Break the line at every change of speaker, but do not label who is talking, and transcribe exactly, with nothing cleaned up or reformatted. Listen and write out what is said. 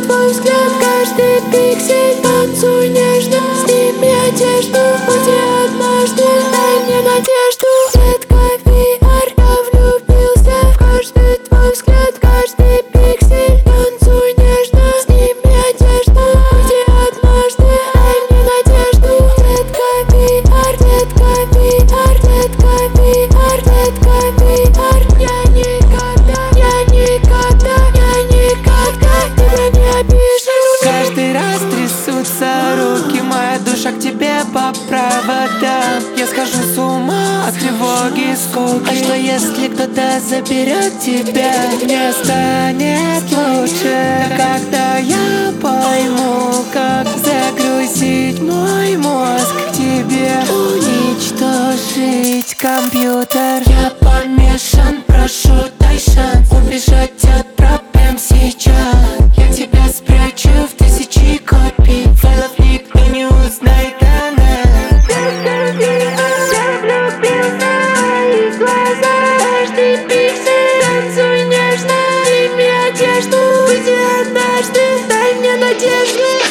твой взгляд, каждый пиксель. Танцуй нежно, сними одежду. Уйди однажды, дай мне надежду. Детка, ви ар, я влюбился в каждый твой взгляд, каждый пиксель. Танцуй нежно, сними одежду. Уйди однажды, дай мне надежду. Детка, ви ар, детка, ви ар, детка, ви ар, детка, ви ар. Я никогда, я никогда, я никогда тебя не обижу.
Каждый раз трясутся руки, моя душа к тебе по проводам. Я схожу с ума от тревоги и скуки. А что если кто-то заберет тебя? Мне станет лучше, когда я пойму, как загрузить мой мозг к тебе. Уничтожить компьютер. Я помешан, прошу, дай шанс убежать от проблем сейчас. Я тебя спрячу в тысячи копий, файлов никто не узнает о нас.
Я влюбился в твои глаза, каждый пиксель. Танцуй нежно, сними одежду. Уйди однажды, дай мне надежду.